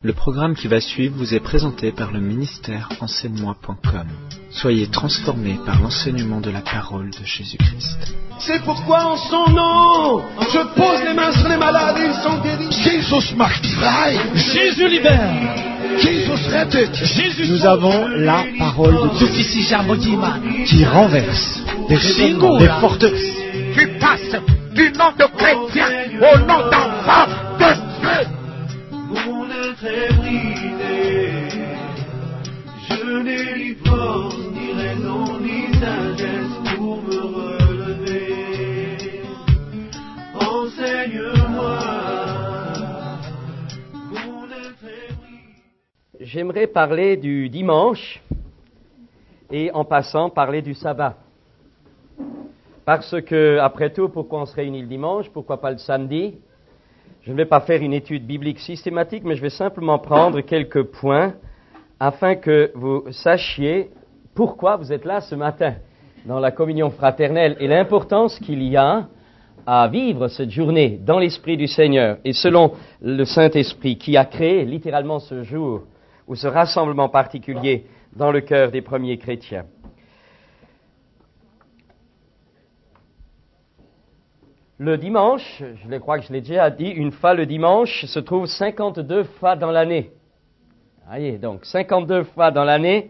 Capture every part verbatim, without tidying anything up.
Le programme qui va suivre vous est présenté par le ministère enseigne moi point com. Soyez transformés par l'enseignement de la parole de Jésus-Christ. C'est pourquoi en son nom, je pose les mains sur les malades et ils sont guéris. Jesus macht frei. Jésus libère. Jesus rettet. Jésus Nous avons la parole de Dieu qui renverse des raisonnements, des forteresses. Tu passes du nom de chrétien au nom d'enfant de Dieu. Mon être est brisé, je n'ai ni force, ni raison, ni sagesse pour me relever. Enseigne-moi, mon être est brisé. J'aimerais parler du dimanche et en passant parler du sabbat. Parce que, après tout, pourquoi on se réunit le dimanche? Pourquoi pas le samedi? Je ne vais pas faire une étude biblique systématique, mais je vais simplement prendre quelques points afin que vous sachiez pourquoi vous êtes là ce matin dans la communion fraternelle et l'importance qu'il y a à vivre cette journée dans l'Esprit du Seigneur et selon le Saint-Esprit qui a créé littéralement ce jour ou ce rassemblement particulier dans le cœur des premiers chrétiens. Le dimanche, je crois que je l'ai déjà dit, une fois le dimanche se trouve cinquante-deux fois dans l'année. Voyez, donc cinquante-deux fois dans l'année,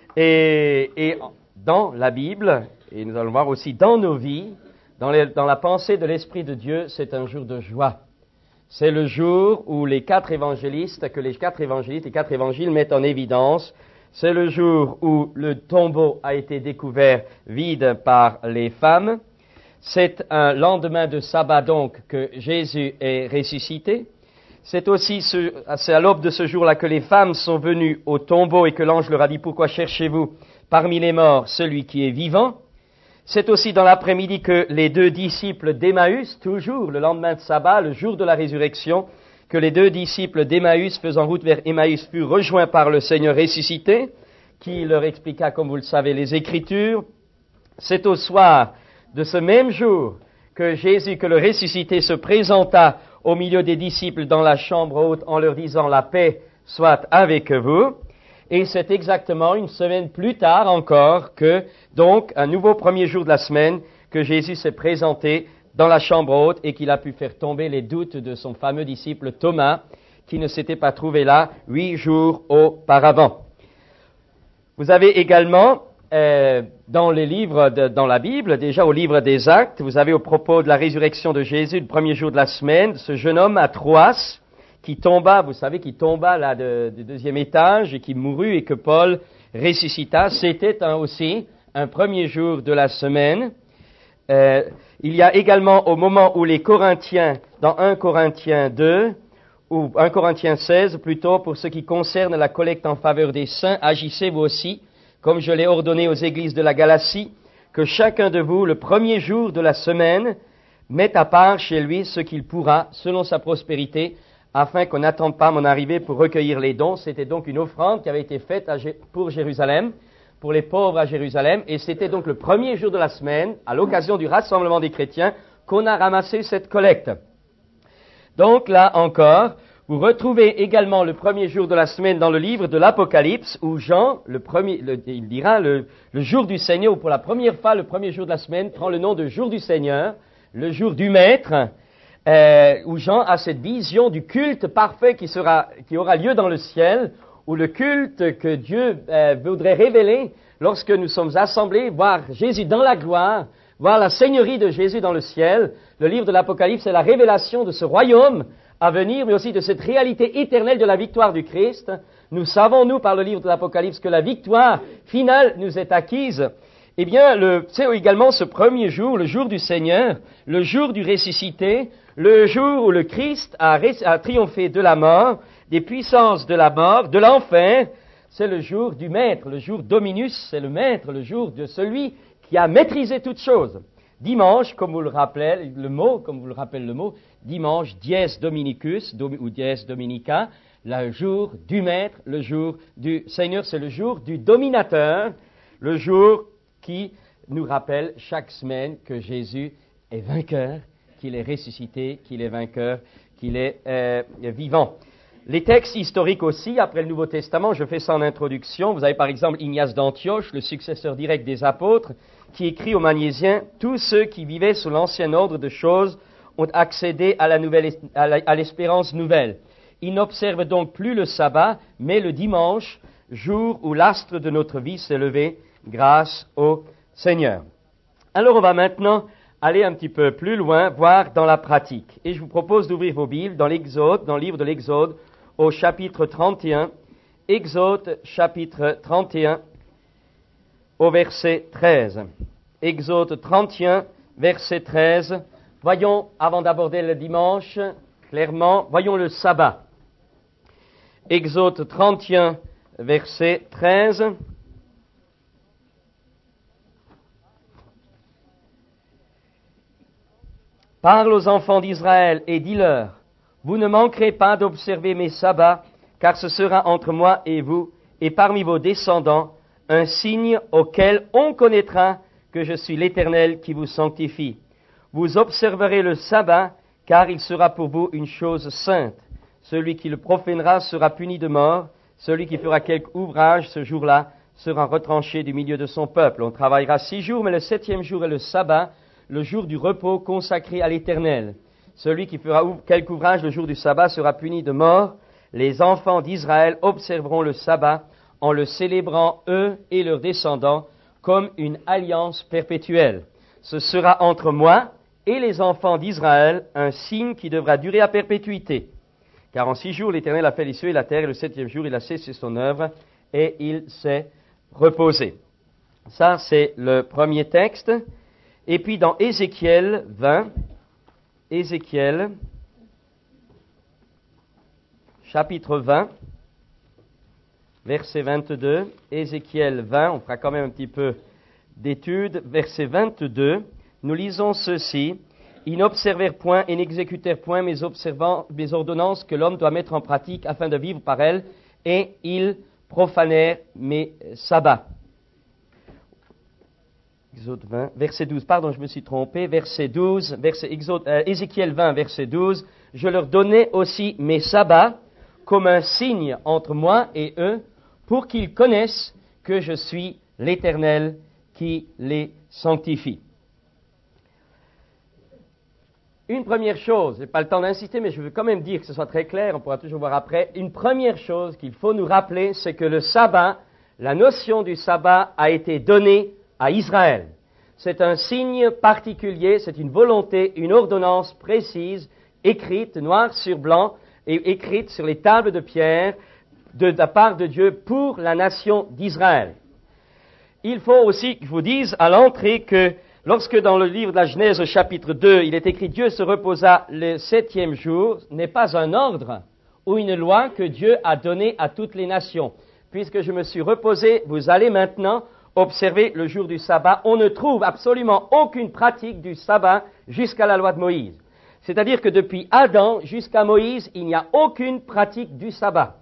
et, et dans la Bible, et nous allons voir aussi dans nos vies, dans, les, dans la pensée de l'Esprit de Dieu, c'est un jour de joie. C'est le jour où les quatre évangélistes, que les quatre évangélistes, les quatre évangiles mettent en évidence, c'est le jour où le tombeau a été découvert vide par les femmes. C'est un lendemain de sabbat donc que Jésus est ressuscité. C'est aussi ce, c'est à l'aube de ce jour-là que les femmes sont venues au tombeau et que l'ange leur a dit « Pourquoi cherchez-vous parmi les morts celui qui est vivant ?» C'est aussi dans l'après-midi que les deux disciples d'Emmaüs, toujours le lendemain de sabbat, le jour de la résurrection, que les deux disciples d'Emmaüs faisant route vers Emmaüs furent rejoints par le Seigneur ressuscité, qui leur expliqua, comme vous le savez, les Écritures. C'est au soir de ce même jour que Jésus, que le ressuscité, se présenta au milieu des disciples dans la chambre haute en leur disant « La paix soit avec vous ». Et c'est exactement une semaine plus tard encore que, donc, un nouveau premier jour de la semaine, que Jésus s'est présenté dans la chambre haute et qu'il a pu faire tomber les doutes de son fameux disciple Thomas, qui ne s'était pas trouvé là huit jours auparavant. Vous avez également Euh, dans les livres, de, dans la Bible, déjà au livre des Actes, vous avez au propos de la résurrection de Jésus, le premier jour de la semaine, ce jeune homme à Troas, qui tomba, vous savez, qui tomba là de, du deuxième étage et qui mourut et que Paul ressuscita. C'était un, aussi un premier jour de la semaine. Euh, il y a également au moment où les Corinthiens, dans un Corinthiens deux, ou un Corinthiens seize plutôt, pour ce qui concerne la collecte en faveur des saints, agissez vous aussi, comme je l'ai ordonné aux églises de la Galatie, que chacun de vous, le premier jour de la semaine, mette à part chez lui ce qu'il pourra, selon sa prospérité, afin qu'on n'attende pas mon arrivée pour recueillir les dons. C'était donc une offrande qui avait été faite à, pour Jérusalem, pour les pauvres à Jérusalem, et c'était donc le premier jour de la semaine, à l'occasion du rassemblement des chrétiens, qu'on a ramassé cette collecte. Donc là encore, vous retrouvez également le premier jour de la semaine dans le livre de l'Apocalypse, où Jean, le premier, le, il dira le, le jour du Seigneur, ou pour la première fois, le premier jour de la semaine, prend le nom de jour du Seigneur, le jour du Maître, euh, où Jean a cette vision du culte parfait qui sera, qui aura lieu dans le ciel, où le culte que Dieu euh, voudrait révéler lorsque nous sommes assemblés, voir Jésus dans la gloire, voir la seigneurie de Jésus dans le ciel. Le livre de l'Apocalypse, c'est la révélation de ce royaume à venir, mais aussi de cette réalité éternelle de la victoire du Christ. Nous savons, nous, par le livre de l'Apocalypse, que la victoire finale nous est acquise. Eh bien, le, c'est également ce premier jour, le jour du Seigneur, le jour du ressuscité, le jour où le Christ a, a triomphé de la mort, des puissances de la mort, de l'enfer. C'est le jour du Maître, le jour Dominus, c'est le Maître, le jour de celui qui a maîtrisé toutes choses. Dimanche, comme vous le rappelez, le mot, comme vous le rappelle le mot, dimanche, dies Dominicus, ou dies Dominica, le jour du Maître, le jour du Seigneur, c'est le jour du dominateur, le jour qui nous rappelle chaque semaine que Jésus est vainqueur, qu'il est ressuscité, qu'il est vainqueur, qu'il est euh, vivant. Les textes historiques aussi, après le Nouveau Testament, je fais ça en introduction. Vous avez par exemple Ignace d'Antioche, le successeur direct des apôtres, qui écrit aux Magnésiens « Tous ceux qui vivaient sous l'ancien ordre de choses ont accédé à, la nouvelle, à, la, à l'espérance nouvelle. Ils n'observent donc plus le sabbat, mais le dimanche, jour où l'astre de notre vie s'est levé, grâce au Seigneur. » Alors on va maintenant aller un petit peu plus loin, voir dans la pratique. Et je vous propose d'ouvrir vos Bibles dans l'Exode, dans le livre de l'Exode, au chapitre trente et un, Exode chapitre trente et un, au verset treize. Exode trente et un, verset treize. Voyons, avant d'aborder le dimanche, clairement, voyons le sabbat. Exode trente et un, verset treize. Parle aux enfants d'Israël et dis-leur, vous ne manquerez pas d'observer mes sabbats, car ce sera entre moi et vous, et parmi vos descendants, un signe auquel on connaîtra que je suis l'Éternel qui vous sanctifie. Vous observerez le sabbat, car il sera pour vous une chose sainte. Celui qui le profanera sera puni de mort, celui qui fera quelque ouvrage ce jour-là sera retranché du milieu de son peuple. On travaillera six jours, mais le septième jour est le sabbat, le jour du repos consacré à l'Éternel. Celui qui fera quelque ouvrage le jour du sabbat sera puni de mort. Les enfants d'Israël observeront le sabbat en le célébrant, eux et leurs descendants, comme une alliance perpétuelle. Ce sera entre moi et les enfants d'Israël un signe qui devra durer à perpétuité. Car en six jours, l'Éternel a fait les cieux et la terre, et le septième jour, il a cessé son œuvre, et il s'est reposé. Ça, c'est le premier texte. Et puis dans Ézéchiel vingt, Ézéchiel, chapitre vingt, verset vingt-deux, Ézéchiel vingt, on fera quand même un petit peu d'études, verset vingt-deux, nous lisons ceci, « Ils n'observèrent point et n'exécutèrent point mes, mes ordonnances que l'homme doit mettre en pratique afin de vivre par elles, et ils profanèrent mes sabbats. » Exode vingt, verset douze, pardon, je me suis trompé, verset douze, verset Exode, euh, Ézéchiel vingt, verset douze, « Je leur donnais aussi mes sabbats comme un signe entre moi et eux, pour qu'ils connaissent que je suis l'Éternel qui les sanctifie. » Une première chose, je n'ai pas le temps d'insister, mais je veux quand même dire que ce soit très clair, on pourra toujours voir après. Une première chose qu'il faut nous rappeler, c'est que le sabbat, la notion du sabbat a été donnée à Israël. C'est un signe particulier, c'est une volonté, une ordonnance précise, écrite noir sur blanc et écrite sur les tables de pierre de la part de Dieu pour la nation d'Israël. Il faut aussi que je vous dise à l'entrée que lorsque dans le livre de la Genèse au chapitre deux, il est écrit « Dieu se reposa le septième jour », n'est pas un ordre ou une loi que Dieu a donnée à toutes les nations. Puisque je me suis reposé, vous allez maintenant observer le jour du sabbat. On ne trouve absolument aucune pratique du sabbat jusqu'à la loi de Moïse. C'est-à-dire que depuis Adam jusqu'à Moïse, il n'y a aucune pratique du sabbat.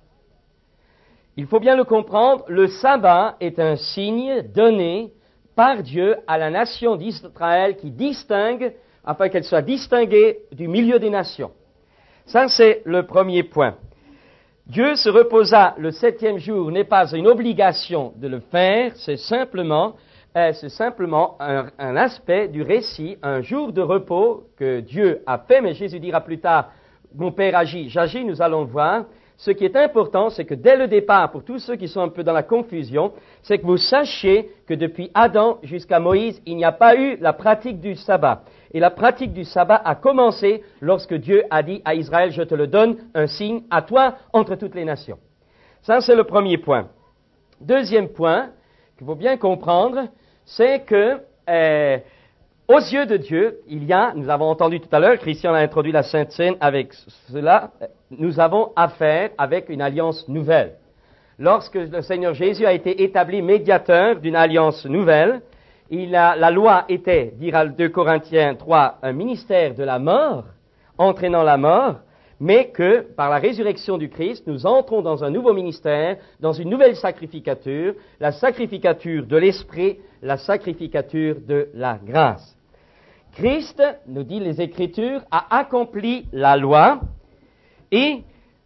Il faut bien le comprendre, le sabbat est un signe donné par Dieu à la nation d'Israël qui distingue, afin qu'elle soit distinguée du milieu des nations. Ça, c'est le premier point. Dieu se reposa le septième jour n'est pas une obligation de le faire, c'est simplement, euh, c'est simplement un, un aspect du récit, un jour de repos que Dieu a fait, mais Jésus dira plus tard, mon Père agit, j'agis, nous allons le voir. Ce qui est important, c'est que dès le départ, pour tous ceux qui sont un peu dans la confusion, c'est que vous sachiez que depuis Adam jusqu'à Moïse, il n'y a pas eu la pratique du sabbat. Et la pratique du sabbat a commencé lorsque Dieu a dit à Israël, je te le donne, un signe à toi entre toutes les nations. Ça, c'est le premier point. Deuxième point, qu'il faut bien comprendre, c'est que, euh, aux yeux de Dieu, il y a, nous avons entendu tout à l'heure, Christian a introduit la Sainte Seine avec cela, nous avons affaire avec une alliance nouvelle. Lorsque le Seigneur Jésus a été établi médiateur d'une alliance nouvelle, il a, la loi était, dira deux Corinthiens trois, un ministère de la mort, entraînant la mort, mais que par la résurrection du Christ, nous entrons dans un nouveau ministère, dans une nouvelle sacrificature, la sacrificature de l'Esprit, la sacrificature de la grâce. Christ, nous dit les Écritures, a accompli la loi et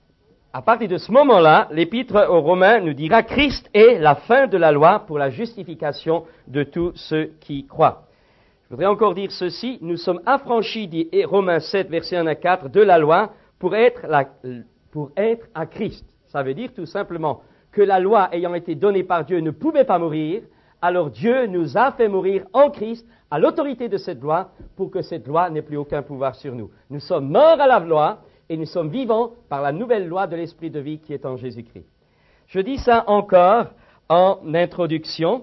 à partir de ce moment-là, l'Épître aux Romains nous dira Christ est la fin de la loi pour la justification de tous ceux qui croient. Je voudrais encore dire ceci, nous sommes affranchis, dit Romains sept, versets un à quatre, de la loi pour être, la, pour être à Christ. Ça veut dire tout simplement que la loi ayant été donnée par Dieu ne pouvait pas mourir, alors Dieu nous a fait mourir en Christ à l'autorité de cette loi pour que cette loi n'ait plus aucun pouvoir sur nous. Nous sommes morts à la loi et nous sommes vivants par la nouvelle loi de l'Esprit de vie qui est en Jésus-Christ. Je dis ça encore en introduction,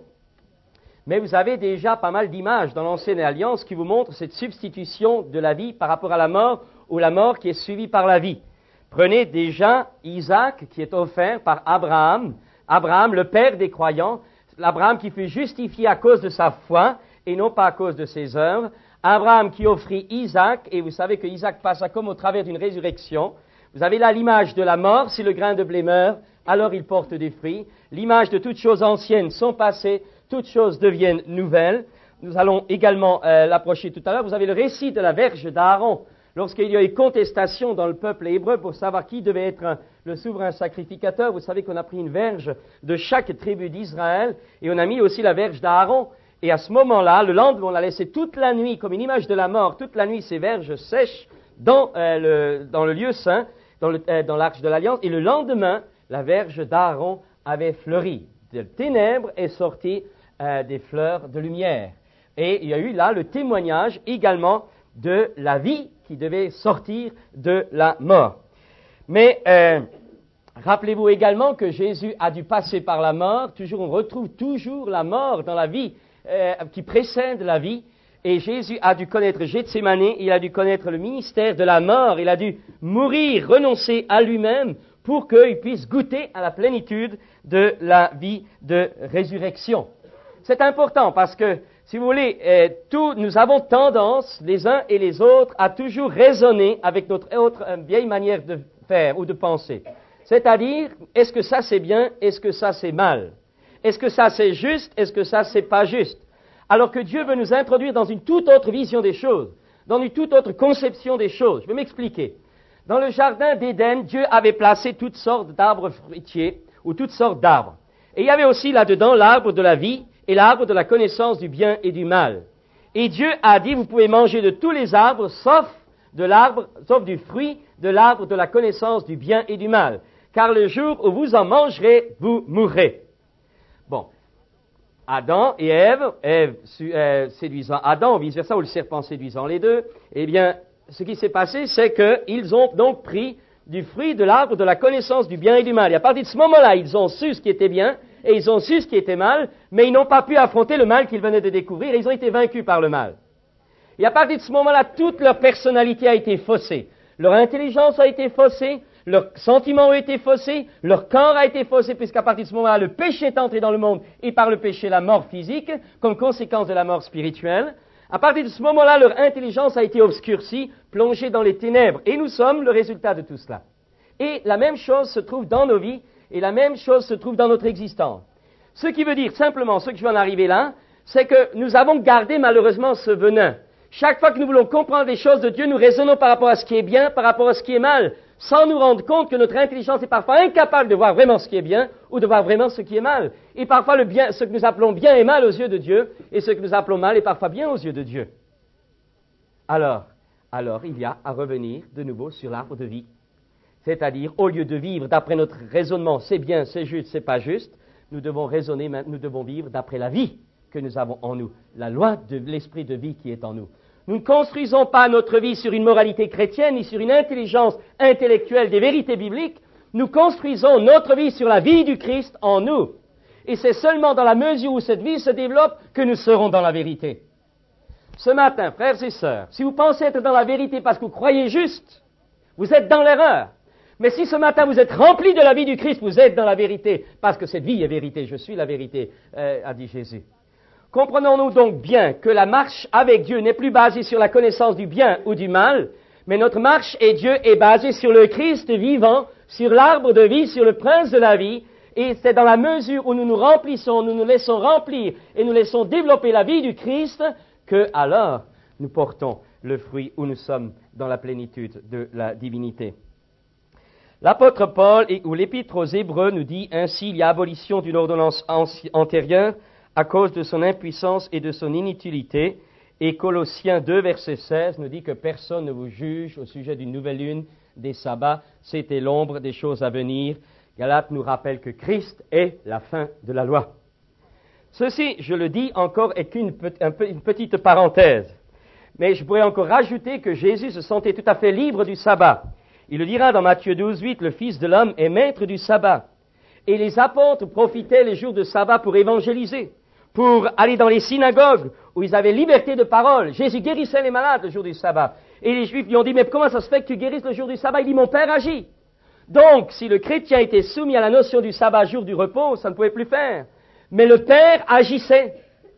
mais vous avez déjà pas mal d'images dans l'Ancienne Alliance qui vous montrent cette substitution de la vie par rapport à la mort ou la mort qui est suivie par la vie. Prenez déjà Isaac qui est offert par Abraham, Abraham le père des croyants, l'Abraham qui fut justifié à cause de sa foi et non pas à cause de ses œuvres, Abraham qui offrit Isaac, et vous savez que Isaac passa comme au travers d'une résurrection. Vous avez là l'image de la mort, si le grain de blé meurt, alors il porte des fruits. L'image de toutes choses anciennes sont passées, toutes choses deviennent nouvelles. Nous allons également euh, l'approcher tout à l'heure. Vous avez le récit de la verge d'Aaron, lorsqu'il y a eu contestation dans le peuple hébreu pour savoir qui devait être un, le souverain sacrificateur. Vous savez qu'on a pris une verge de chaque tribu d'Israël, et on a mis aussi la verge d'Aaron. Et à ce moment-là, le lendemain, on l'a laissé toute la nuit, comme une image de la mort, toute la nuit, ces verges sèches dans, euh, le, dans le lieu saint, dans, le, euh, dans l'arche de l'Alliance. Et le lendemain, la verge d'Aaron avait fleuri. De ténèbres est sorti euh, des fleurs de lumière. Et il y a eu là le témoignage également de la vie qui devait sortir de la mort. Mais euh, rappelez-vous également que Jésus a dû passer par la mort. Toujours, on retrouve toujours la mort dans la vie Euh, qui précède la vie, et Jésus a dû connaître Gethsémani, il a dû connaître le ministère de la mort, il a dû mourir, renoncer à lui-même pour qu'il puisse goûter à la plénitude de la vie de résurrection. C'est important parce que, si vous voulez, euh, tout, nous avons tendance, les uns et les autres, à toujours raisonner avec notre autre euh, vieille manière de faire ou de penser. C'est-à-dire, est-ce que ça c'est bien, est-ce que ça c'est mal ? Est-ce que ça c'est juste? Est-ce que ça c'est pas juste? Alors que Dieu veut nous introduire dans une toute autre vision des choses, dans une toute autre conception des choses. Je vais m'expliquer. Dans le jardin d'Éden, Dieu avait placé toutes sortes d'arbres fruitiers ou toutes sortes d'arbres. Et il y avait aussi là-dedans l'arbre de la vie et l'arbre de la connaissance du bien et du mal. Et Dieu a dit, vous pouvez manger de tous les arbres sauf de l'arbre, sauf du fruit de l'arbre de la connaissance du bien et du mal. Car le jour où vous en mangerez, vous mourrez. Bon, Adam et Ève, Ève euh, séduisant Adam, ou vice-versa, ou le serpent séduisant les deux, eh bien, ce qui s'est passé, c'est qu'ils ont donc pris du fruit de l'arbre de la connaissance du bien et du mal. Et à partir de ce moment-là, ils ont su ce qui était bien, et ils ont su ce qui était mal, mais ils n'ont pas pu affronter le mal qu'ils venaient de découvrir, et ils ont été vaincus par le mal. Et à partir de ce moment-là, toute leur personnalité a été faussée. Leur intelligence a été faussée, leurs sentiments ont été faussés, leur corps a été faussé, puisqu'à partir de ce moment-là, le péché est entré dans le monde, et par le péché, la mort physique, comme conséquence de la mort spirituelle. À partir de ce moment-là, leur intelligence a été obscurcie, plongée dans les ténèbres, et nous sommes le résultat de tout cela. Et la même chose se trouve dans nos vies, et la même chose se trouve dans notre existence. Ce qui veut dire simplement, ce que je vais en arriver là, c'est que nous avons gardé malheureusement ce venin. Chaque fois que nous voulons comprendre les choses de Dieu, nous raisonnons par rapport à ce qui est bien, par rapport à ce qui est mal, sans nous rendre compte que notre intelligence est parfois incapable de voir vraiment ce qui est bien ou de voir vraiment ce qui est mal. Et parfois, le bien, ce que nous appelons bien est mal aux yeux de Dieu, et ce que nous appelons mal est parfois bien aux yeux de Dieu. Alors, alors il y a à revenir de nouveau sur l'arbre de vie. C'est-à-dire, au lieu de vivre d'après notre raisonnement, c'est bien, c'est juste, c'est pas juste, nous devons raisonner, nous devons vivre d'après la vie que nous avons en nous, la loi de l'esprit de vie qui est en nous. Nous ne construisons pas notre vie sur une moralité chrétienne ni sur une intelligence intellectuelle des vérités bibliques. Nous construisons notre vie sur la vie du Christ en nous. Et c'est seulement dans la mesure où cette vie se développe que nous serons dans la vérité. Ce matin, frères et sœurs, si vous pensez être dans la vérité parce que vous croyez juste, vous êtes dans l'erreur. Mais si ce matin vous êtes rempli de la vie du Christ, vous êtes dans la vérité, parce que cette vie est vérité. Je suis la vérité, euh, a dit Jésus. Comprenons-nous donc bien que la marche avec Dieu n'est plus basée sur la connaissance du bien ou du mal, mais notre marche et Dieu est basée sur le Christ vivant, sur l'arbre de vie, sur le prince de la vie, et c'est dans la mesure où nous nous remplissons, nous nous laissons remplir et nous laissons développer la vie du Christ, que alors nous portons le fruit où nous sommes dans la plénitude de la divinité. L'apôtre Paul, ou l'épître aux Hébreux, nous dit ainsi, il y a abolition d'une ordonnance antérieure à cause de son impuissance et de son inutilité. Et Colossiens deux, verset seize, nous dit que personne ne vous juge au sujet d'une nouvelle lune, des sabbats, c'était l'ombre des choses à venir. Galates nous rappelle que Christ est la fin de la loi. Ceci, je le dis encore, est qu'une une petite parenthèse. Mais je pourrais encore rajouter que Jésus se sentait tout à fait libre du sabbat. Il le dira dans Matthieu douze, huit, le Fils de l'homme est maître du sabbat. Et les apôtres profitaient les jours de sabbat pour évangéliser, pour aller dans les synagogues où ils avaient liberté de parole. Jésus guérissait les malades le jour du sabbat. Et les Juifs lui ont dit, mais comment ça se fait que tu guérisses le jour du sabbat? Il dit, mon Père agit. Donc, si le chrétien était soumis à la notion du sabbat, jour du repos, ça ne pouvait plus faire. Mais le Père agissait.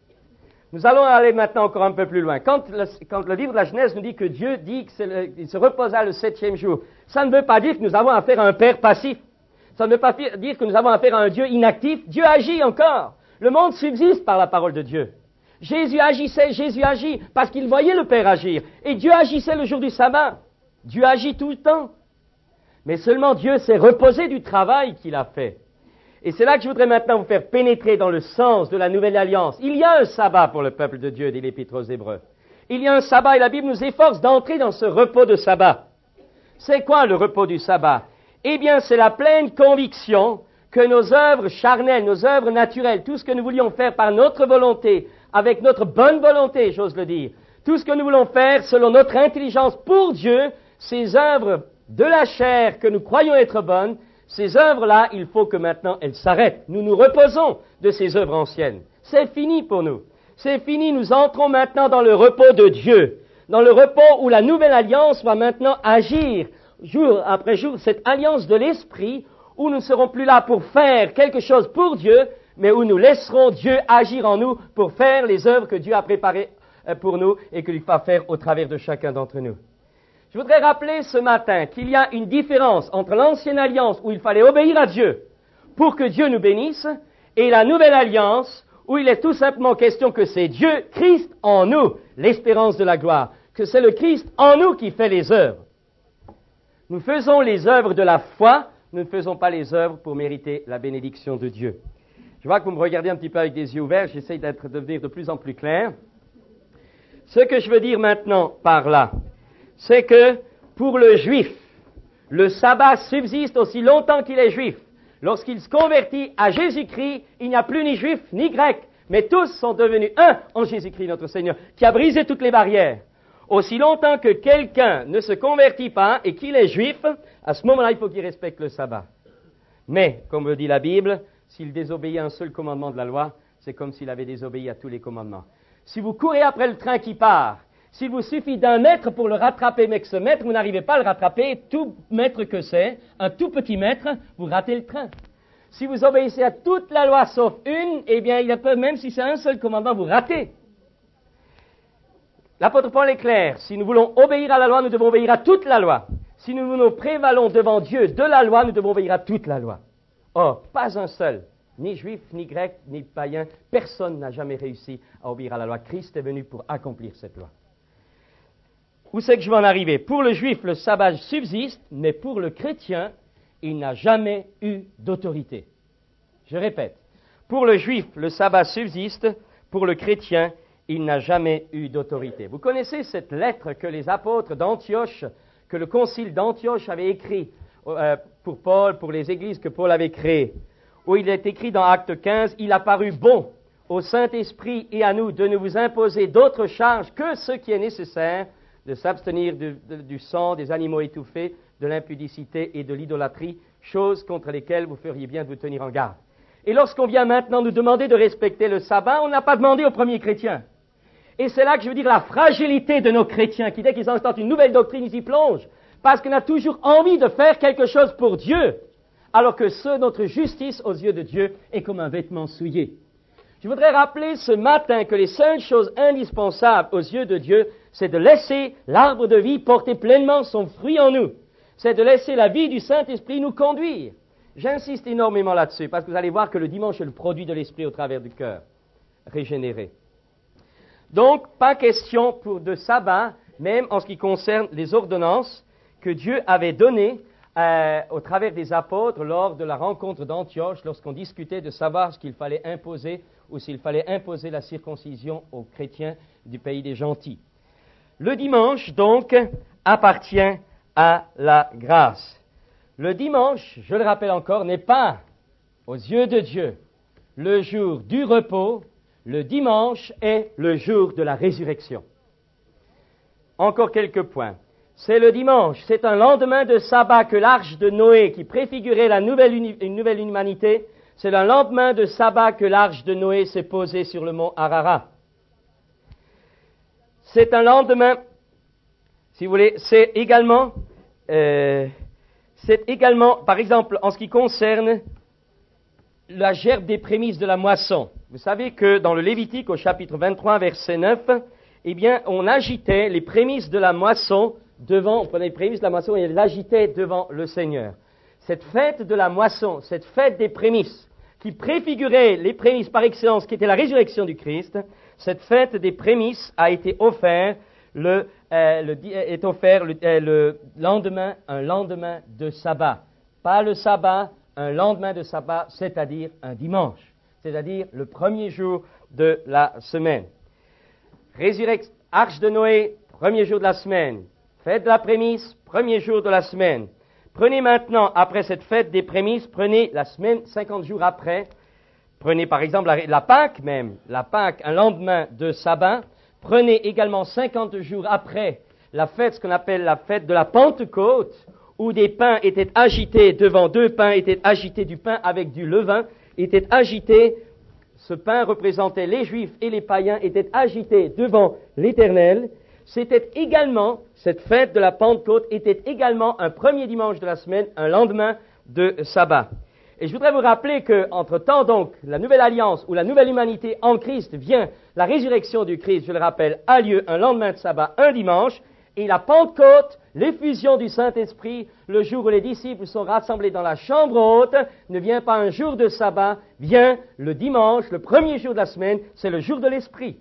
Nous allons aller maintenant encore un peu plus loin. Quand le, quand le livre de la Genèse nous dit que Dieu dit qu'il se reposa le septième jour, ça ne veut pas dire que nous avons affaire à un Père passif. Ça ne veut pas dire que nous avons affaire à un Dieu inactif. Dieu agit encore. Le monde subsiste par la parole de Dieu. Jésus agissait, Jésus agit, parce qu'il voyait le Père agir. Et Dieu agissait le jour du sabbat. Dieu agit tout le temps. Mais seulement Dieu s'est reposé du travail qu'il a fait. Et c'est là que je voudrais maintenant vous faire pénétrer dans le sens de la nouvelle alliance. Il y a un sabbat pour le peuple de Dieu, dit l'Épître aux Hébreux. Il y a un sabbat et la Bible nous efforce d'entrer dans ce repos de sabbat. C'est quoi le repos du sabbat? Eh bien, c'est la pleine conviction que nos œuvres charnelles, nos œuvres naturelles, tout ce que nous voulions faire par notre volonté, avec notre bonne volonté, j'ose le dire, tout ce que nous voulons faire selon notre intelligence pour Dieu, ces œuvres de la chair que nous croyons être bonnes, ces œuvres-là, il faut que maintenant elles s'arrêtent. Nous nous reposons de ces œuvres anciennes. C'est fini pour nous. C'est fini, nous entrons maintenant dans le repos de Dieu, dans le repos où la nouvelle alliance va maintenant agir, jour après jour, cette alliance de l'Esprit, où nous ne serons plus là pour faire quelque chose pour Dieu, mais où nous laisserons Dieu agir en nous pour faire les œuvres que Dieu a préparées pour nous et qu'il va faire au travers de chacun d'entre nous. Je voudrais rappeler ce matin qu'il y a une différence entre l'ancienne alliance où il fallait obéir à Dieu pour que Dieu nous bénisse et la nouvelle alliance où il est tout simplement question que c'est Dieu, Christ en nous, l'espérance de la gloire, que c'est le Christ en nous qui fait les œuvres. Nous faisons les œuvres de la foi, nous ne faisons pas les œuvres pour mériter la bénédiction de Dieu. Je vois que vous me regardez un petit peu avec des yeux ouverts, j'essaie d'être, de devenir de plus en plus clair. Ce que je veux dire maintenant par là, c'est que pour le juif, le sabbat subsiste aussi longtemps qu'il est juif. Lorsqu'il se convertit à Jésus-Christ, il n'y a plus ni juif ni grec, mais tous sont devenus un en Jésus-Christ notre Seigneur, qui a brisé toutes les barrières. Aussi longtemps que quelqu'un ne se convertit pas et qu'il est juif, à ce moment-là, il faut qu'il respecte le sabbat. Mais, comme le dit la Bible, s'il désobéit à un seul commandement de la loi, c'est comme s'il avait désobéi à tous les commandements. Si vous courez après le train qui part, s'il vous suffit d'un mètre pour le rattraper, mais que ce mètre, vous n'arrivez pas à le rattraper, tout mètre que c'est, un tout petit mètre, vous ratez le train. Si vous obéissez à toute la loi sauf une, eh bien, il y a peu, même si c'est un seul commandement, vous ratez. L'apôtre Paul est clair, si nous voulons obéir à la loi, nous devons obéir à toute la loi. Si nous nous prévalons devant Dieu de la loi, nous devons obéir à toute la loi. Or, pas un seul, ni juif, ni grec, ni païen, personne n'a jamais réussi à obéir à la loi. Christ est venu pour accomplir cette loi. Où c'est que je vais en arriver? Pour le juif, le sabbat subsiste, mais pour le chrétien, il n'a jamais eu d'autorité. Je répète, pour le juif, le sabbat subsiste, pour le chrétien, il n'a jamais eu d'autorité. Vous connaissez cette lettre que les apôtres d'Antioche, que le concile d'Antioche avait écrit euh, pour Paul, pour les églises que Paul avait créées, où il est écrit dans Acte quinze, « Il a paru bon au Saint-Esprit et à nous de ne vous imposer d'autres charges que ce qui est nécessaire, de s'abstenir du, de, du sang des animaux étouffés, de l'impudicité et de l'idolâtrie, choses contre lesquelles vous feriez bien de vous tenir en garde. » Et lorsqu'on vient maintenant nous demander de respecter le sabbat, on n'a pas demandé aux premiers chrétiens. Et c'est là que je veux dire la fragilité de nos chrétiens, qui dès qu'ils entendent une nouvelle doctrine, ils y plongent, parce qu'on a toujours envie de faire quelque chose pour Dieu, alors que ce, notre justice aux yeux de Dieu est comme un vêtement souillé. Je voudrais rappeler ce matin que les seules choses indispensables aux yeux de Dieu, c'est de laisser l'arbre de vie porter pleinement son fruit en nous. C'est de laisser la vie du Saint-Esprit nous conduire. J'insiste énormément là-dessus, parce que vous allez voir que le dimanche est le produit de l'Esprit au travers du cœur, régénéré. Donc, pas question pour de sabbat, même en ce qui concerne les ordonnances que Dieu avait données euh, au travers des apôtres lors de la rencontre d'Antioche, lorsqu'on discutait de savoir ce qu'il fallait imposer ou s'il fallait imposer la circoncision aux chrétiens du pays des gentils. Le dimanche, donc, appartient à la grâce. Le dimanche, je le rappelle encore, n'est pas, aux yeux de Dieu, le jour du repos. Le dimanche est le jour de la résurrection. Encore quelques points. C'est le dimanche, c'est un lendemain de sabbat que l'arche de Noé, qui préfigurait la nouvelle uni- une nouvelle humanité, c'est le lendemain de sabbat que l'arche de Noé s'est posée sur le mont Ararat. C'est un lendemain, si vous voulez, c'est également, euh, c'est également, par exemple, en ce qui concerne la gerbe des prémices de la moisson. Vous savez que dans le Lévitique, au chapitre vingt-trois, verset neuf, eh bien, on agitait les prémices de la moisson devant, on prenait les prémices de la moisson et on les agitait devant le Seigneur. Cette fête de la moisson, cette fête des prémices, qui préfigurait les prémices par excellence, qui était la résurrection du Christ, cette fête des prémices a été offerte le, euh, le, est offert le, euh, le lendemain, un lendemain de sabbat. Pas le sabbat, un lendemain de sabbat, c'est-à-dire un dimanche, c'est-à-dire le premier jour de la semaine. Résurrection, arche de Noé, premier jour de la semaine. Fête de la prémisse, premier jour de la semaine. Prenez maintenant, après cette fête des prémices, prenez la semaine, cinquante jours après. Prenez par exemple la, la Pâque même, la Pâque, un lendemain de sabbat. Prenez également cinquante jours après la fête, ce qu'on appelle la fête de la Pentecôte, où des pains étaient agités devant deux pains, étaient agités du pain avec du levain, étaient agités, ce pain représentait les Juifs et les païens, étaient agités devant l'Éternel. C'était également, cette fête de la Pentecôte était également un premier dimanche de la semaine, un lendemain de sabbat. Et je voudrais vous rappeler que, entre temps donc, la nouvelle alliance ou la nouvelle humanité en Christ vient, la résurrection du Christ, je le rappelle, a lieu un lendemain de sabbat, un dimanche, et la Pentecôte, l'effusion du Saint-Esprit, le jour où les disciples sont rassemblés dans la chambre haute, ne vient pas un jour de sabbat, vient le dimanche, le premier jour de la semaine, c'est le jour de l'Esprit.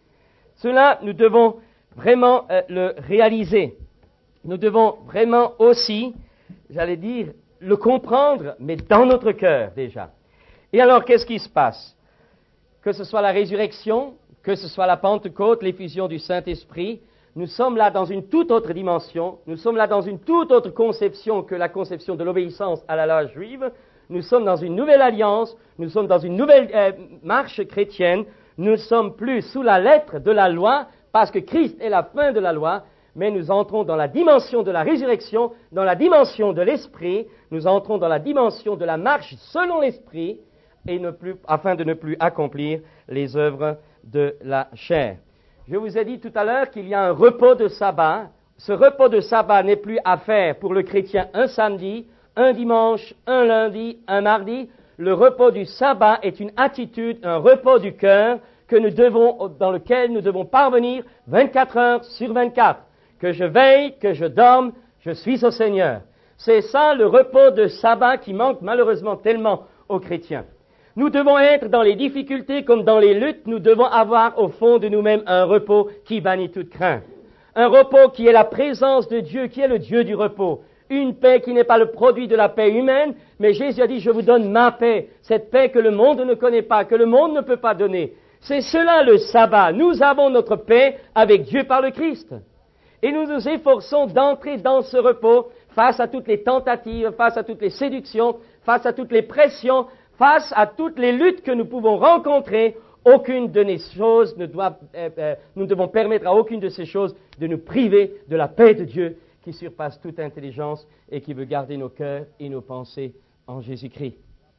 Cela, nous devons vraiment euh, le réaliser. Nous devons vraiment aussi, j'allais dire, le comprendre, mais dans notre cœur déjà. Et alors, qu'est-ce qui se passe? Que ce soit la résurrection, que ce soit la Pentecôte, l'effusion du Saint-Esprit, nous sommes là dans une toute autre dimension, nous sommes là dans une toute autre conception que la conception de l'obéissance à la loi juive, nous sommes dans une nouvelle alliance, nous sommes dans une nouvelle euh, marche chrétienne, nous ne sommes plus sous la lettre de la loi, parce que Christ est la fin de la loi, mais nous entrons dans la dimension de la résurrection, dans la dimension de l'esprit, nous entrons dans la dimension de la marche selon l'esprit, et ne plus, afin de ne plus accomplir les œuvres de la chair. Je vous ai dit tout à l'heure qu'il y a un repos de sabbat. Ce repos de sabbat n'est plus à faire pour le chrétien un samedi, un dimanche, un lundi, un mardi. Le repos du sabbat est une attitude, un repos du cœur que nous devons, dans lequel nous devons parvenir vingt-quatre heures sur vingt-quatre. Que je veille, que je dorme, je suis au Seigneur. C'est ça le repos de sabbat qui manque malheureusement tellement aux chrétiens. Nous devons être dans les difficultés comme dans les luttes, nous devons avoir au fond de nous-mêmes un repos qui bannit toute crainte. Un repos qui est la présence de Dieu, qui est le Dieu du repos. Une paix qui n'est pas le produit de la paix humaine, mais Jésus a dit, je vous donne ma paix, cette paix que le monde ne connaît pas, que le monde ne peut pas donner. C'est cela le sabbat. Nous avons notre paix avec Dieu par le Christ. Et nous nous efforçons d'entrer dans ce repos face à toutes les tentatives, face à toutes les séductions, face à toutes les pressions, face à toutes les luttes que nous pouvons rencontrer. Aucune de ces choses ne doit, euh, euh, nous ne devons permettre à aucune de ces choses de nous priver de la paix de Dieu qui surpasse toute intelligence et qui veut garder nos cœurs et nos pensées en Jésus-Christ.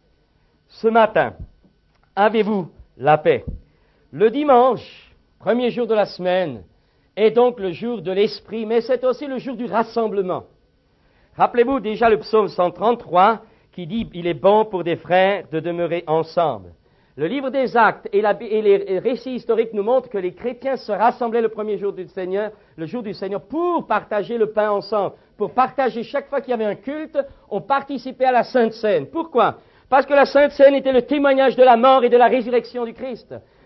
Ce matin, avez-vous la paix? Le dimanche, premier jour de la semaine, est donc le jour de l'esprit, mais c'est aussi le jour du rassemblement. Rappelez-vous déjà le psaume cent trente-trois qui dit « Il est bon pour des frères de demeurer ensemble ». Le livre des Actes et, la, et les récits historiques nous montrent que les chrétiens se rassemblaient le premier jour du Seigneur, le jour du Seigneur, pour partager le pain ensemble, pour partager chaque fois qu'il y avait un culte, on participait à la Sainte Seine. Pourquoi? Parce que la Sainte Seine était le témoignage de la mort et de la résurrection du Christ.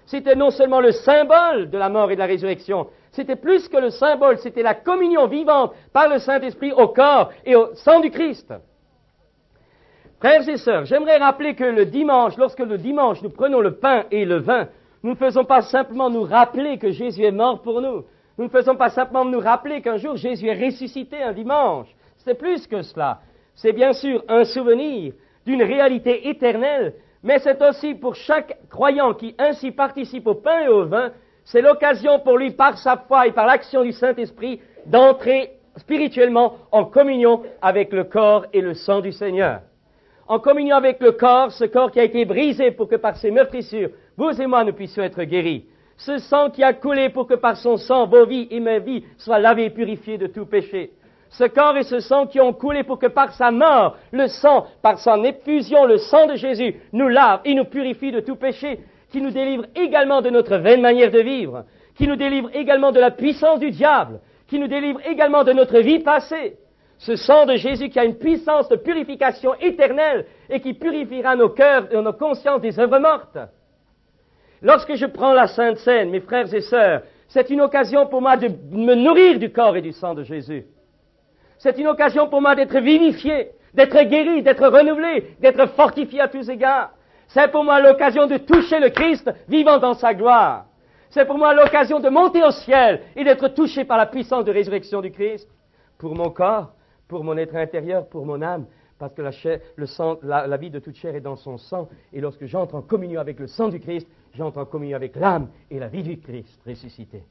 c'était non seulement le symbole de la mort et de la résurrection, c'était plus que le symbole, c'était la communion vivante par le Saint-Esprit au corps et au sang du Christ. Frères et sœurs, j'aimerais rappeler que le dimanche, lorsque le dimanche nous prenons le pain et le vin, nous ne faisons pas simplement nous rappeler que Jésus est mort pour nous. Nous ne faisons pas simplement nous rappeler qu'un jour Jésus est ressuscité un dimanche. C'est plus que cela. C'est bien sûr un souvenir d'une réalité éternelle, mais c'est aussi pour chaque croyant qui ainsi participe au pain et au vin, c'est l'occasion pour lui, par sa foi et par l'action du Saint-Esprit, d'entrer spirituellement en communion avec le corps et le sang du Seigneur. En communion avec le corps, ce corps qui a été brisé pour que par ses meurtrissures, vous et moi nous puissions être guéris. Ce sang qui a coulé pour que par son sang, vos vies et mes vies soient lavées et purifiées de tout péché. Ce corps et ce sang qui ont coulé pour que par sa mort, le sang, par son effusion, le sang de Jésus nous lave et nous purifie de tout péché, qui nous délivre également de notre vaine manière de vivre, qui nous délivre également de la puissance du diable, qui nous délivre également de notre vie passée. Ce sang de Jésus qui a une puissance de purification éternelle et qui purifiera nos cœurs et nos consciences des œuvres mortes. Lorsque je prends la Sainte Seine, mes frères et sœurs, c'est une occasion pour moi de me nourrir du corps et du sang de Jésus. C'est une occasion pour moi d'être vivifié, d'être guéri, d'être renouvelé, d'être fortifié à tous égards. C'est pour moi l'occasion de toucher le Christ vivant dans sa gloire. C'est pour moi l'occasion de monter au ciel et d'être touché par la puissance de résurrection du Christ. Pour mon corps, pour mon être intérieur, pour mon âme, parce que la, chair, le sang, la, la vie de toute chair est dans son sang. Et lorsque j'entre en communion avec le sang du Christ, j'entre en communion avec l'âme et la vie du Christ ressuscité.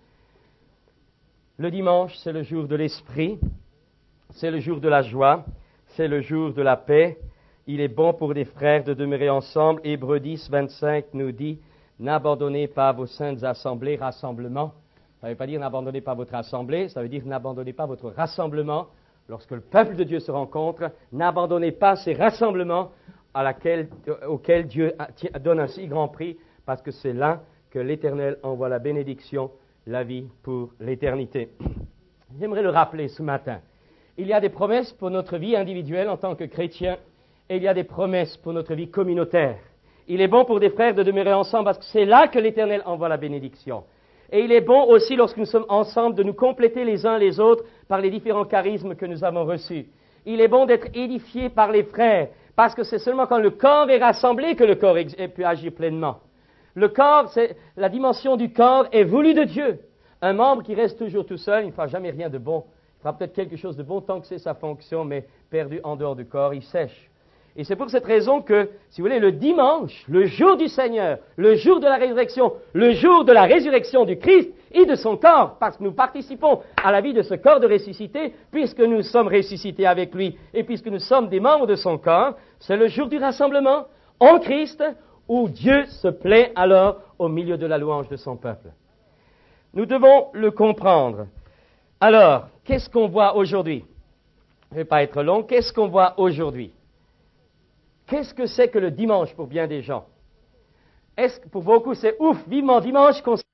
Le dimanche, c'est le jour de l'esprit, c'est le jour de la joie, c'est le jour de la paix. Il est bon pour des frères de demeurer ensemble. Hébreux dix, vingt-cinq nous dit « N'abandonnez pas vos saintes assemblées, rassemblements ». Ça ne veut pas dire « n'abandonnez pas votre assemblée », ça veut dire « n'abandonnez pas votre rassemblement ». Lorsque le peuple de Dieu se rencontre, n'abandonnez pas ces rassemblements à laquelle, auxquels Dieu donne un si grand prix, parce que c'est là que l'Éternel envoie la bénédiction, la vie pour l'éternité. J'aimerais le rappeler ce matin. Il y a des promesses pour notre vie individuelle en tant que chrétien, et il y a des promesses pour notre vie communautaire. Il est bon pour des frères de demeurer ensemble, parce que c'est là que l'Éternel envoie la bénédiction. Et il est bon aussi, lorsque nous sommes ensemble, de nous compléter les uns les autres par les différents charismes que nous avons reçus. Il est bon d'être édifié par les frères, parce que c'est seulement quand le corps est rassemblé que le corps peut agir pleinement. Le corps, c'est, la dimension du corps est voulue de Dieu. Un membre qui reste toujours tout seul, il ne fera jamais rien de bon. Il fera peut-être quelque chose de bon tant que c'est sa fonction, mais perdu en dehors du corps, il sèche. Et c'est pour cette raison que, si vous voulez, le dimanche, le jour du Seigneur, le jour de la résurrection, le jour de la résurrection du Christ et de son corps, parce que nous participons à la vie de ce corps de ressuscité, puisque nous sommes ressuscités avec lui et puisque nous sommes des membres de son corps, c'est le jour du rassemblement en Christ où Dieu se plaît alors au milieu de la louange de son peuple. Nous devons le comprendre. Alors, qu'est-ce qu'on voit aujourd'hui? Je ne vais pas être long. Qu'est-ce qu'on voit aujourd'hui? Qu'est-ce que c'est que le dimanche pour bien des gens? Est-ce que pour beaucoup c'est ouf, vivement dimanche qu'on...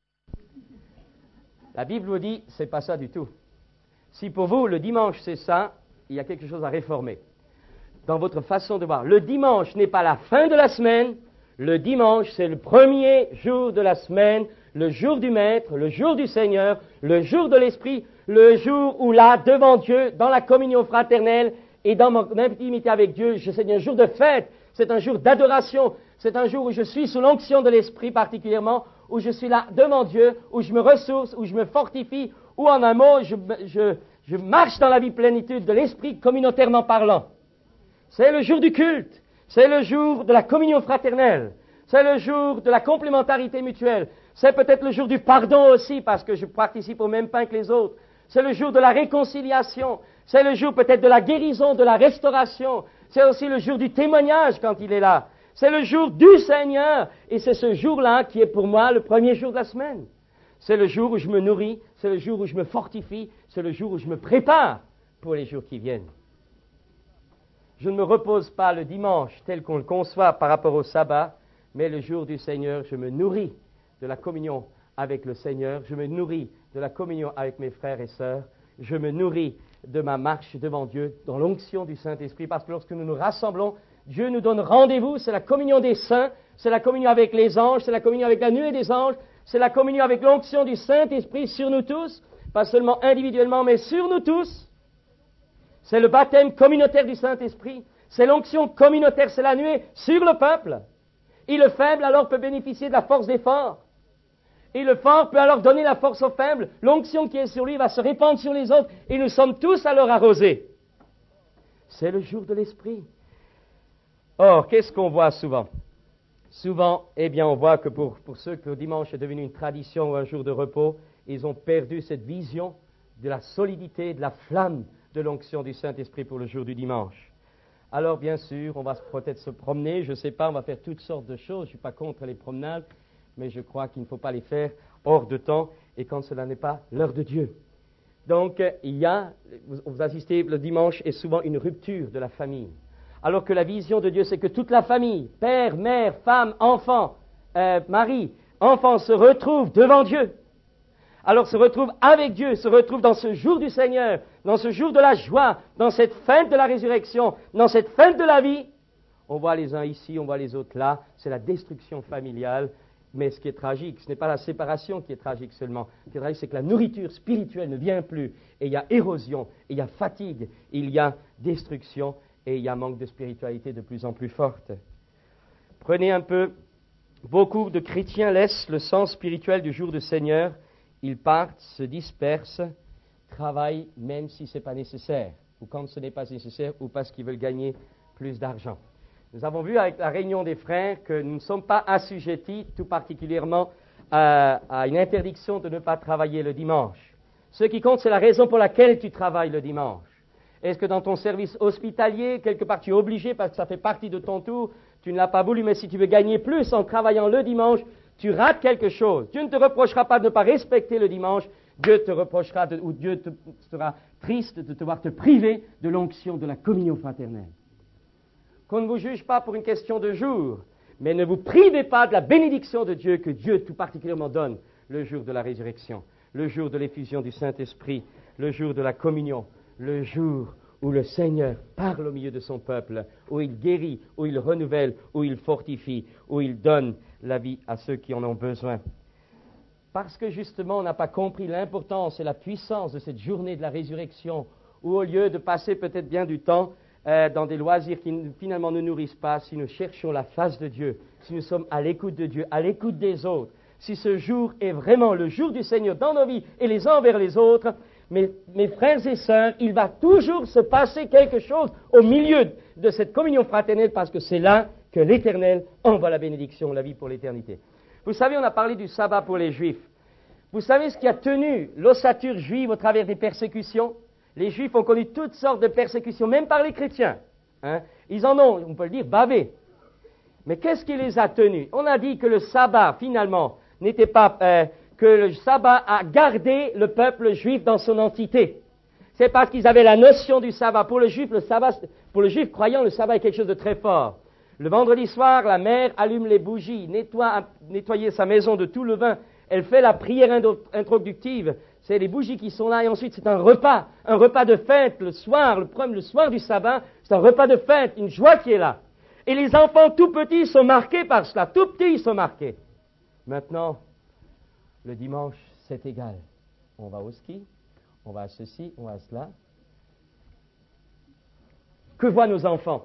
La Bible vous dit, c'est pas ça du tout. Si pour vous le dimanche c'est ça, il y a quelque chose à réformer. Dans votre façon de voir, le dimanche n'est pas la fin de la semaine, le dimanche c'est le premier jour de la semaine, le jour du Maître, le jour du Seigneur, le jour de l'Esprit, le jour où là, devant Dieu, dans la communion fraternelle, et dans mon intimité avec Dieu, c'est un jour de fête, c'est un jour d'adoration, c'est un jour où je suis sous l'onction de l'Esprit particulièrement, où je suis là devant Dieu, où je me ressource, où je me fortifie, où en un mot, je, je, je marche dans la vie plénitude de l'Esprit communautairement parlant. C'est le jour du culte, c'est le jour de la communion fraternelle, c'est le jour de la complémentarité mutuelle, c'est peut-être le jour du pardon aussi, parce que je participe au même pain que les autres. C'est le jour de la réconciliation. C'est le jour peut-être de la guérison, de la restauration. C'est aussi le jour du témoignage quand il est là. C'est le jour du Seigneur. Et c'est ce jour-là qui est pour moi le premier jour de la semaine. C'est le jour où je me nourris. C'est le jour où je me fortifie. C'est le jour où je me prépare pour les jours qui viennent. Je ne me repose pas le dimanche tel qu'on le conçoit par rapport au sabbat, mais le jour du Seigneur, je me nourris de la communion avec le Seigneur. Je me nourris de la communion avec mes frères et sœurs. Je me nourris de ma marche devant Dieu dans l'onction du Saint-Esprit, parce que lorsque nous nous rassemblons Dieu nous donne rendez-vous, c'est la communion des saints, c'est la communion avec les anges, c'est la communion avec la nuée des anges, c'est la communion avec l'onction du Saint-Esprit sur nous tous, pas seulement individuellement, mais sur nous tous. C'est le baptême communautaire du Saint-Esprit, c'est l'onction communautaire, c'est la nuée sur le peuple. Et le faible alors peut bénéficier de la force des forts. Et le fort peut alors donner la force au faible. L'onction qui est sur lui va se répandre sur les autres et nous sommes tous alors arrosés. C'est le jour de l'Esprit. Or, qu'est-ce qu'on voit souvent? Souvent, eh bien, on voit que pour, pour ceux que le dimanche est devenu une tradition ou un jour de repos, ils ont perdu cette vision de la solidité, de la flamme de l'onction du Saint-Esprit pour le jour du dimanche. Alors, bien sûr, on va peut-être se promener, je ne sais pas, on va faire toutes sortes de choses, je ne suis pas contre les promenades, mais je crois qu'il ne faut pas les faire hors de temps et quand cela n'est pas l'heure de Dieu. Donc, il y a, vous assistez, le dimanche est souvent une rupture de la famille. Alors que la vision de Dieu, c'est que toute la famille, père, mère, femme, enfant, euh, mari, enfant, se retrouvent devant Dieu. Alors se retrouvent avec Dieu, se retrouvent dans ce jour du Seigneur, dans ce jour de la joie, dans cette fête de la résurrection, dans cette fête de la vie. On voit les uns ici, on voit les autres là, c'est la destruction familiale. Mais ce qui est tragique, ce n'est pas la séparation qui est tragique seulement. Ce qui est tragique, c'est que la nourriture spirituelle ne vient plus. Et il y a érosion, et il y a fatigue, il y a destruction, et il y a manque de spiritualité de plus en plus forte. Prenez un peu, beaucoup de chrétiens laissent le sens spirituel du jour du Seigneur. Ils partent, se dispersent, travaillent même si ce n'est pas nécessaire, ou quand ce n'est pas nécessaire, ou parce qu'ils veulent gagner plus d'argent. Nous avons vu avec la réunion des frères que nous ne sommes pas assujettis tout particulièrement à, à une interdiction de ne pas travailler le dimanche. Ce qui compte, c'est la raison pour laquelle tu travailles le dimanche. Est-ce que dans ton service hospitalier, quelque part tu es obligé parce que ça fait partie de ton tour, tu ne l'as pas voulu, mais si tu veux gagner plus en travaillant le dimanche, tu rates quelque chose. Dieu ne te reprochera pas de ne pas respecter le dimanche, Dieu te reprochera de, ou Dieu te, sera triste de devoir te priver de l'onction de la communion fraternelle. Qu'on ne vous juge pas pour une question de jour, mais ne vous privez pas de la bénédiction de Dieu que Dieu tout particulièrement donne le jour de la résurrection, le jour de l'effusion du Saint-Esprit, le jour de la communion, le jour où le Seigneur parle au milieu de son peuple, où il guérit, où il renouvelle, où il fortifie, où il donne la vie à ceux qui en ont besoin. Parce que justement on n'a pas compris l'importance et la puissance de cette journée de la résurrection, où au lieu de passer peut-être bien du temps Euh, dans des loisirs qui finalement ne nourrissent pas, si nous cherchons la face de Dieu, si nous sommes à l'écoute de Dieu, à l'écoute des autres, si ce jour est vraiment le jour du Seigneur dans nos vies et les uns envers les autres, mes, mes frères et sœurs, il va toujours se passer quelque chose au milieu de cette communion fraternelle parce que c'est là que l'Éternel envoie la bénédiction, la vie pour l'éternité. Vous savez, on a parlé du sabbat pour les Juifs. Vous savez ce qui a tenu l'ossature juive au travers des persécutions? Les Juifs ont connu toutes sortes de persécutions, même par les chrétiens. Hein. Ils en ont, on peut le dire, bavé. Mais qu'est-ce qui les a tenus? On a dit que le sabbat, finalement, n'était pas... Euh, que le sabbat a gardé le peuple juif dans son entité. C'est parce qu'ils avaient la notion du sabbat. Pour le juif, le sabbat, pour le juif croyant, le sabbat est quelque chose de très fort. Le vendredi soir, la mère allume les bougies, nettoie, nettoyer sa maison de tout levain. Elle fait la prière introductive. C'est les bougies qui sont là et ensuite c'est un repas, un repas de fête le soir, le, premier, le soir du sabbat, c'est un repas de fête, une joie qui est là. Et les enfants tout petits sont marqués par cela, tout petits ils sont marqués. Maintenant, le dimanche, c'est égal. On va au ski, on va à ceci, on va à cela. Que voient nos enfants?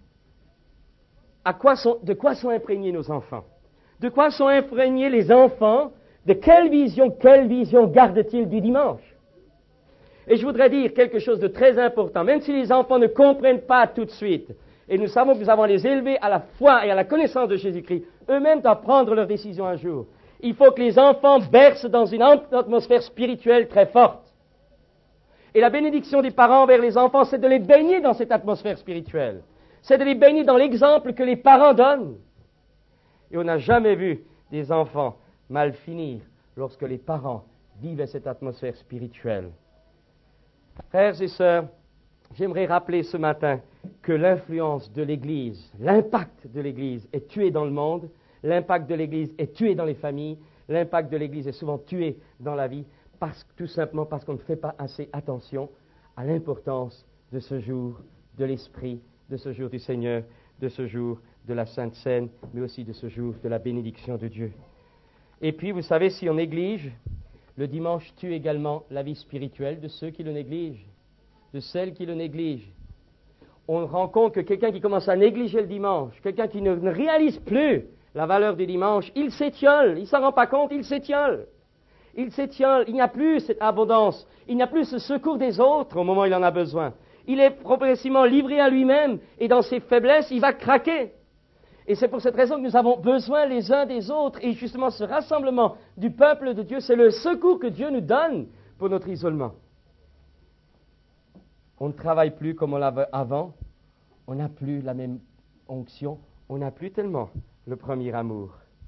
À quoi sont, de quoi sont imprégnés nos enfants? De quoi sont imprégnés les enfants? De quelle vision, quelle vision gardent-ils du dimanche? Et je voudrais dire quelque chose de très important, même si les enfants ne comprennent pas tout de suite, et nous savons que nous avons les élevés à la foi et à la connaissance de Jésus-Christ, eux-mêmes doivent prendre leur décision un jour. Il faut que les enfants bercent dans une atmosphère spirituelle très forte. Et la bénédiction des parents envers les enfants, c'est de les baigner dans cette atmosphère spirituelle. C'est de les baigner dans l'exemple que les parents donnent. Et on n'a jamais vu des enfants mal finir lorsque les parents vivent cette atmosphère spirituelle. Frères et sœurs, j'aimerais rappeler ce matin que l'influence de l'Église, l'impact de l'Église est tué dans le monde, l'impact de l'Église est tué dans les familles, l'impact de l'Église est souvent tué dans la vie, parce, tout simplement parce qu'on ne fait pas assez attention à l'importance de ce jour de l'Esprit, de ce jour du Seigneur, de ce jour de la Sainte Seine, mais aussi de ce jour de la bénédiction de Dieu. Et puis, vous savez, si on néglige, le dimanche tue également la vie spirituelle de ceux qui le négligent, de celles qui le négligent. On rend compte que quelqu'un qui commence à négliger le dimanche, quelqu'un qui ne, ne réalise plus la valeur du dimanche, il s'étiole, il ne s'en rend pas compte, il s'étiole. Il s'étiole, il n'y a plus cette abondance, il n'y a plus ce secours des autres au moment où il en a besoin. Il est progressivement livré à lui-même et dans ses faiblesses, il va craquer. Et c'est pour cette raison que nous avons besoin les uns des autres. Et justement, ce rassemblement du peuple de Dieu, c'est le secours que Dieu nous donne pour notre isolement. On ne travaille plus comme on l'avait avant. On n'a plus la même onction. On n'a plus tellement le premier amour.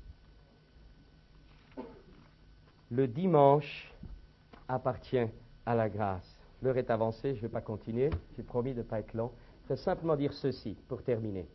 Le dimanche appartient à la grâce. L'heure est avancée, je ne vais pas continuer. J'ai promis de ne pas être long. Je vais simplement dire ceci pour terminer.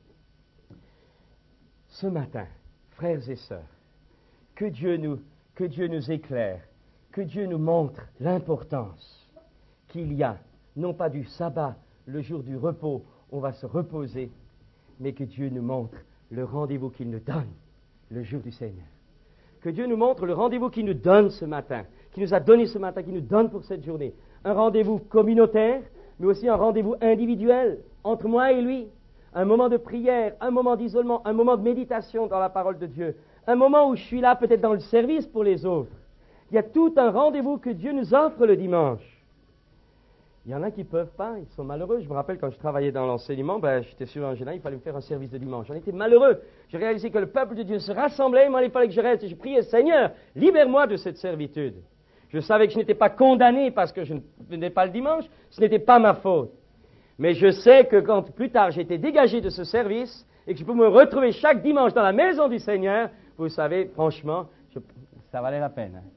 Ce matin, frères et sœurs, que Dieu nous, que Dieu nous éclaire, que Dieu nous montre l'importance qu'il y a, non pas du sabbat, le jour du repos, on va se reposer, mais que Dieu nous montre le rendez-vous qu'il nous donne, le jour du Seigneur. Que Dieu nous montre le rendez-vous qu'il nous donne ce matin, qu'il nous a donné ce matin, qu'il nous donne pour cette journée. Un rendez-vous communautaire, mais aussi un rendez-vous individuel, entre moi et lui. Un moment de prière, un moment d'isolement, un moment de méditation dans la parole de Dieu, un moment où je suis là peut-être dans le service pour les autres. Il y a tout un rendez-vous que Dieu nous offre le dimanche. Il y en a qui ne peuvent pas, ils sont malheureux. Je me rappelle quand je travaillais dans l'enseignement, ben, j'étais sur un général, il fallait me faire un service de dimanche. J'en étais malheureux. J'ai réalisé que le peuple de Dieu se rassemblait, moi il fallait que je reste. Et je priais, Seigneur, libère-moi de cette servitude. Je savais que je n'étais pas condamné parce que je ne venais pas le dimanche, ce n'était pas ma faute. Mais je sais que quand plus tard j'ai été dégagé de ce service et que je peux me retrouver chaque dimanche dans la maison du Seigneur, vous savez, franchement, je, ça valait la peine. Hein.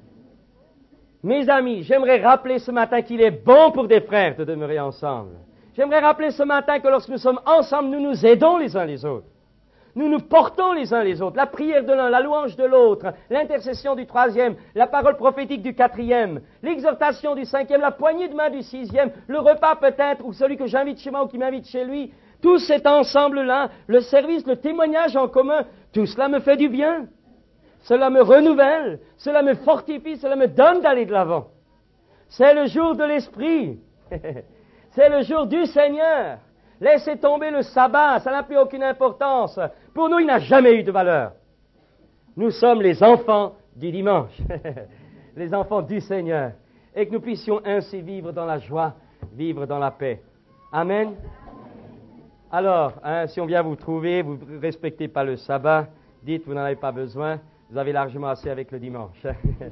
Mes amis, j'aimerais rappeler ce matin qu'il est bon pour des frères de demeurer ensemble. J'aimerais rappeler ce matin que lorsque nous sommes ensemble, nous nous aidons les uns les autres. Nous nous portons les uns les autres. La prière de l'un, la louange de l'autre, l'intercession du troisième, la parole prophétique du quatrième, l'exhortation du cinquième, la poignée de main du sixième, le repas peut-être, ou celui que j'invite chez moi ou qui m'invite chez lui. Tout cet ensemble-là, le service, le témoignage en commun, tout cela me fait du bien. Cela me renouvelle, cela me fortifie, cela me donne d'aller de l'avant. C'est le jour de l'Esprit. C'est le jour du Seigneur. Laissez tomber le sabbat, ça n'a plus aucune importance. Pour nous, il n'a jamais eu de valeur. Nous sommes les enfants du dimanche, les enfants du Seigneur, et que nous puissions ainsi vivre dans la joie, vivre dans la paix. Amen. Alors, hein, si on vient vous trouver, vous ne respectez pas le sabbat, dites vous n'en avez pas besoin, vous avez largement assez avec le dimanche.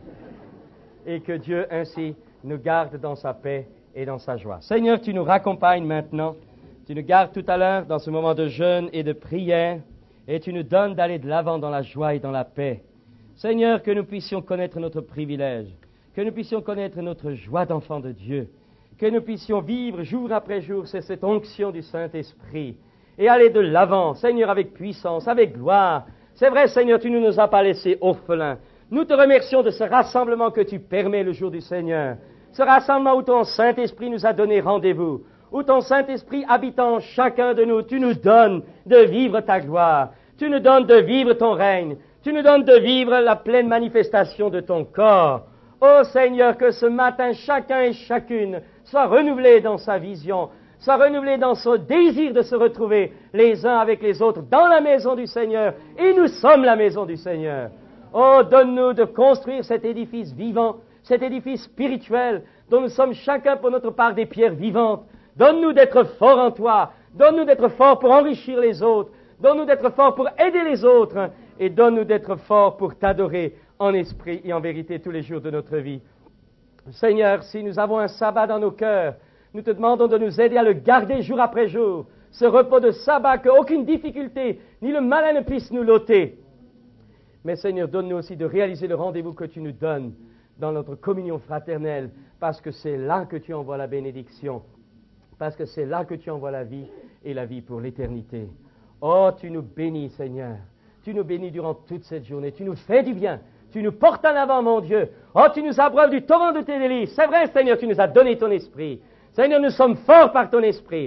Et que Dieu ainsi nous garde dans sa paix et dans sa joie. Seigneur, tu nous raccompagnes maintenant. Tu nous gardes tout à l'heure dans ce moment de jeûne et de prière, et tu nous donnes d'aller de l'avant dans la joie et dans la paix. Seigneur, que nous puissions connaître notre privilège, que nous puissions connaître notre joie d'enfant de Dieu, que nous puissions vivre jour après jour c'est cette onction du Saint-Esprit, et aller de l'avant, Seigneur, avec puissance, avec gloire. C'est vrai, Seigneur, tu ne nous as pas laissés orphelins. Nous te remercions de ce rassemblement que tu permets le jour du Seigneur, ce rassemblement où ton Saint-Esprit nous a donné rendez-vous, où ton Saint-Esprit habitant chacun de nous, tu nous donnes de vivre ta gloire, tu nous donnes de vivre ton règne, tu nous donnes de vivre la pleine manifestation de ton corps. Ô Seigneur, que ce matin, chacun et chacune soit renouvelé dans sa vision, soit renouvelé dans son désir de se retrouver les uns avec les autres dans la maison du Seigneur, et nous sommes la maison du Seigneur. Oh, donne-nous de construire cet édifice vivant, cet édifice spirituel, dont nous sommes chacun pour notre part des pierres vivantes. Donne-nous d'être forts en toi, donne-nous d'être forts pour enrichir les autres, donne-nous d'être forts pour aider les autres, et donne-nous d'être forts pour t'adorer en esprit et en vérité tous les jours de notre vie. Seigneur, si nous avons un sabbat dans nos cœurs, nous te demandons de nous aider à le garder jour après jour, ce repos de sabbat qu'aucune difficulté ni le malin ne puisse nous l'ôter. Mais Seigneur, donne-nous aussi de réaliser le rendez-vous que tu nous donnes dans notre communion fraternelle, parce que c'est là que tu envoies la bénédiction, parce que c'est là que tu envoies la vie et la vie pour l'éternité. Oh, tu nous bénis, Seigneur. Tu nous bénis durant toute cette journée. Tu nous fais du bien. Tu nous portes en avant, mon Dieu. Oh, tu nous abreuves du torrent de tes délices. C'est vrai, Seigneur, tu nous as donné ton esprit. Seigneur, nous sommes forts par ton esprit.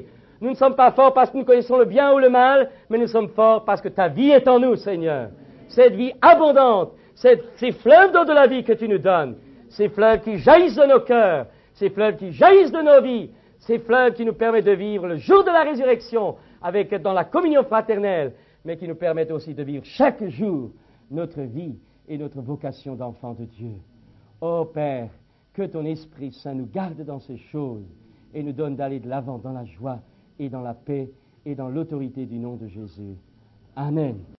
Nous ne sommes pas forts parce que nous connaissons le bien ou le mal, mais nous sommes forts parce que ta vie est en nous, Seigneur. Cette vie abondante, cette, ces fleuves d'eau de la vie que tu nous donnes, ces fleuves qui jaillissent de nos cœurs, ces fleuves qui jaillissent de nos vies, ces fleuves qui nous permettent de vivre le jour de la résurrection avec, dans la communion fraternelle, mais qui nous permettent aussi de vivre chaque jour notre vie et notre vocation d'enfant de Dieu. Ô Père, que ton Esprit Saint nous garde dans ces choses et nous donne d'aller de l'avant dans la joie et dans la paix et dans l'autorité du nom de Jésus. Amen.